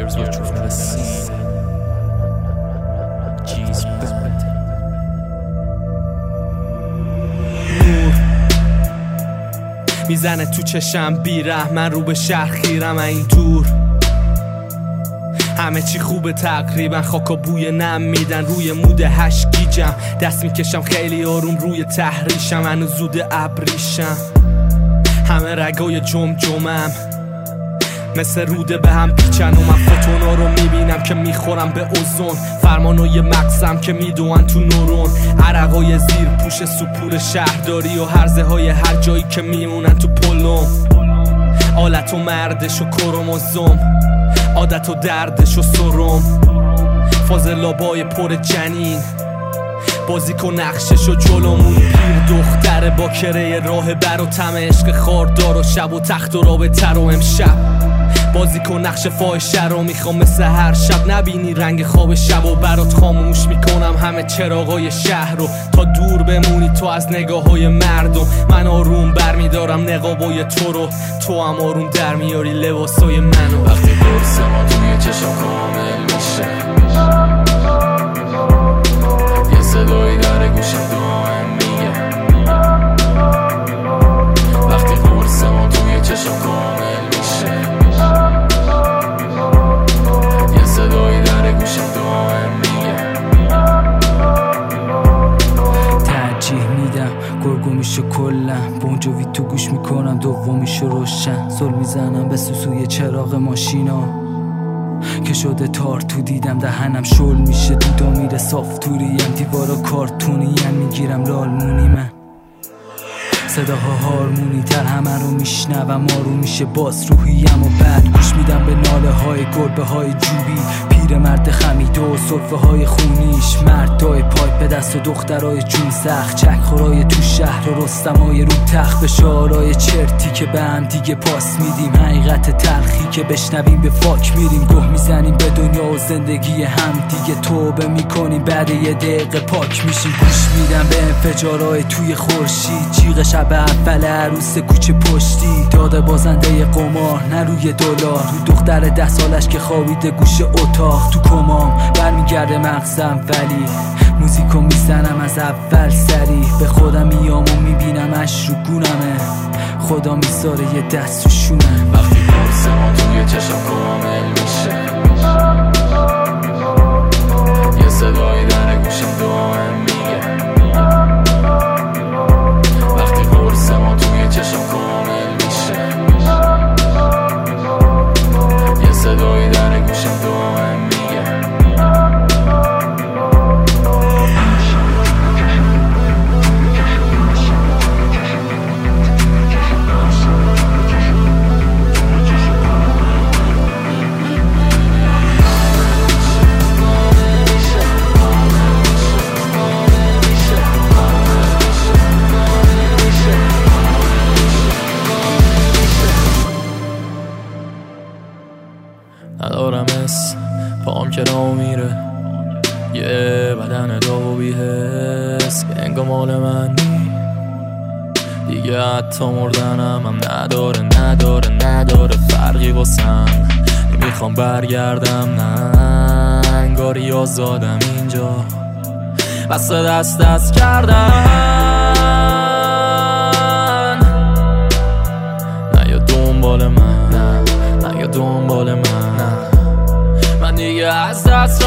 Here's what you've never seen. G's bad. نور میزنه تو چشم بیره، من رو به شهر خیرم این دور. همه چی خوبه تقریبا، خاکا بوی نم میدن روی مود هشت گیجم. دست میکشم خیلی آروم روی تحریشم، هنوز زود ابریشم. همه رگای جمجمم مثل روده به هم پیچن و من فوتونا رو میبینم که میخورم به اوزون. فرمانای مغزم که میدوان تو نورون، عرقای زیر پوش سپور شهرداری و هرزه های هر جایی که میمونن تو پلم. آلت و مردش و کروموزوم، عادت و دردش و سرم. فاضلابای پر جنین بازی کن نقشش و جلومون. پیر دختر با کره راه بر و طم عشق خاردار و شب و تخت و رابطه و امشب بازی کن نقش فاحشه رو. میخوام مثل هر شب نبینی رنگ خواب شب و برات خاموش میکنم همه چراغای شهر رو تا دور بمونی تو از نگاه های مردم. من آروم برمیدارم نقابای تو رو، تو هم آروم در میاری لباسای منو. وقتی قرص ما توی چشم کامل میشه، یه صدایی در گوشم دائم میگه. وقتی قرص ما توی چشم کامل میشه، یه صدایی در گوشم دائم میگه. ترجیح میدم گرگومیشو کلم، بونجوی تو گوش میکنم دومیشو روشن. زل میزنم به سوسوی چراغ ماشینا که شده تار تو دیدم. دهنم شل میشه دودا میره صاف توریم، دیوارا کارتونیم میگیرم لالمونی. من صداها هارمونی تر همه رو میشنوم، آروم میشه باز روحیم و بعد گوش میدم به ناله های گربه های جوبی. پیر مرد خمیده و صرفه های خونیش، مردای پایپ دست و دخترای جون سخت. چک خورای تو شهر و رستمای رو تخت، به شعارای چرتی که به هم دیگه پاس میدیم. حقیقت تلخی که بشنویم به فاک میریم. گه میزنیم به دنیا و زندگی هم دیگه، توبه میکنیم بعد یه دقیقه پاک میشیم. گوش میدم به انفجارای توی خورشید، جیغ شب اول عروس کوچه پشتی. داده بازنده قمار نه روی دلار، رو دختر 10 سالش که خوابیده گوشه اتاق. تو کمام برمیگرده مغزم ولی موزیکو میزنم از اول سریع. به خودم میام و میبینم اش رو گونمه، خدا میذاره یه دست رو شونم. وقتی قرص ما توی چشم کامل میشه، یه صدایی در گوشم دائم میگه. وقتی قرص ما توی چشم کامل میشه، یه صدایی در گوشم دائم میگه. ندارم اسم پام که راه میره، یه بدن داغ و بی‌حس که انگار مال من دیگه. حتی مردنم هم نداره فرقی واسم. نمیخوام برگردم نه، انگاری آزادم اینجا بس دست کردن. نه یا دنبال من، نه یا دنبال من دیگه از دست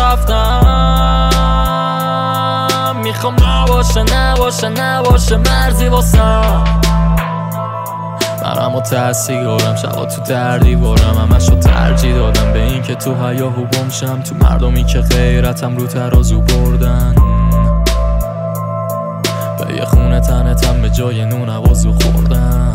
رفتم. میخوام نباشه مرزی واسم. منم و تحصیلارم شبا تو دردی بارم، همشو ترجیح دادم به این که تو هیاهو گمشم. تو مردمی که غیرتم رو ترازو بردن، به یه خونه تنتم به جای نون عوضو خوردن.